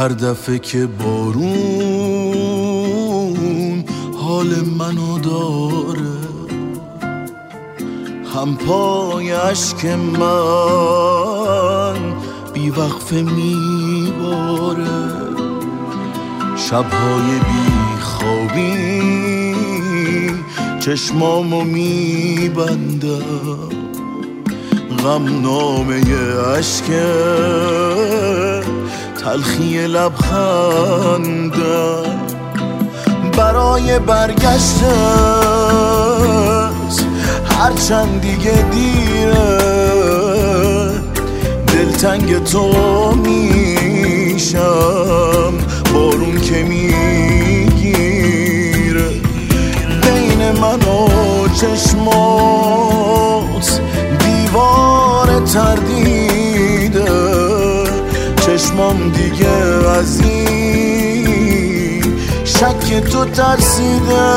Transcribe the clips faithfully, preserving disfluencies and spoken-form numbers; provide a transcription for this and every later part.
هر دفعه که بارون حال منو داره، هم پای اشک من بی وقفه میباره. شبهای بی خوابی چشمامو میبندم، غم نامه اشک تلخی لبخندم. برای برگشتت هرچند دیگه دیره، دلتنگ تو میشم بارون که میگیره. بین من و چشمات دیوار تردیده، چشمام دیگه از این شک تو ترسیده.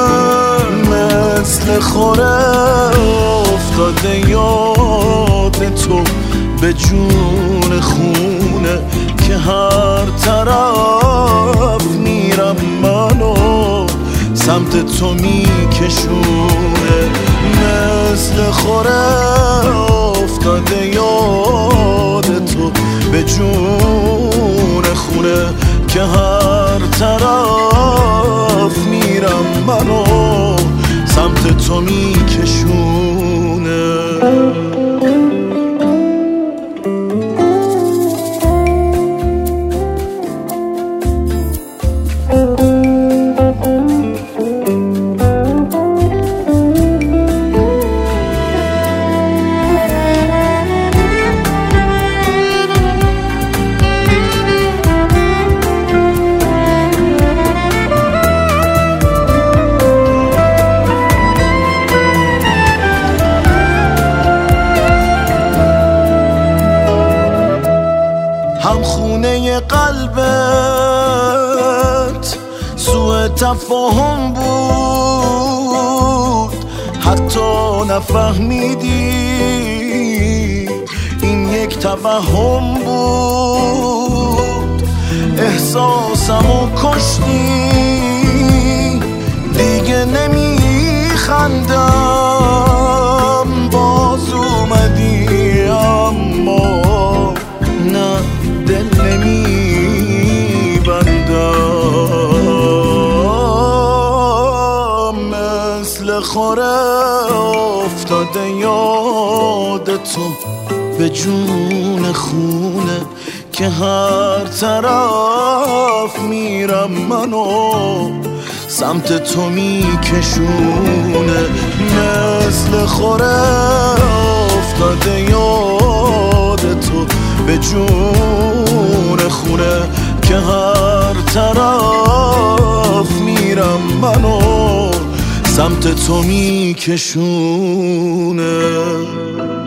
مثل خوره افتاده یاد تو به جون خونه، که هر طرف میرم منو سمت تو میکشونه. مثل خوره افتاده یاد تو به جون خونه، که هر طرف میرم منو سمت تو میکشونه. هم خونه قلبت سوء تفاهم بود، حتی نفهمیدی این یک توهم بود. احساسمو کشتی دیگه نمیخندم، باز اومدی اما نه دل نمیبندم. مثل خوره افتاده یاد تو به جون خونه، که هر طرف میرم منو سمت تو میکشونه. مثل خوره افتاده یاد تو به جون خونه، که هر طرف میرم منو سمت تو میکشونه.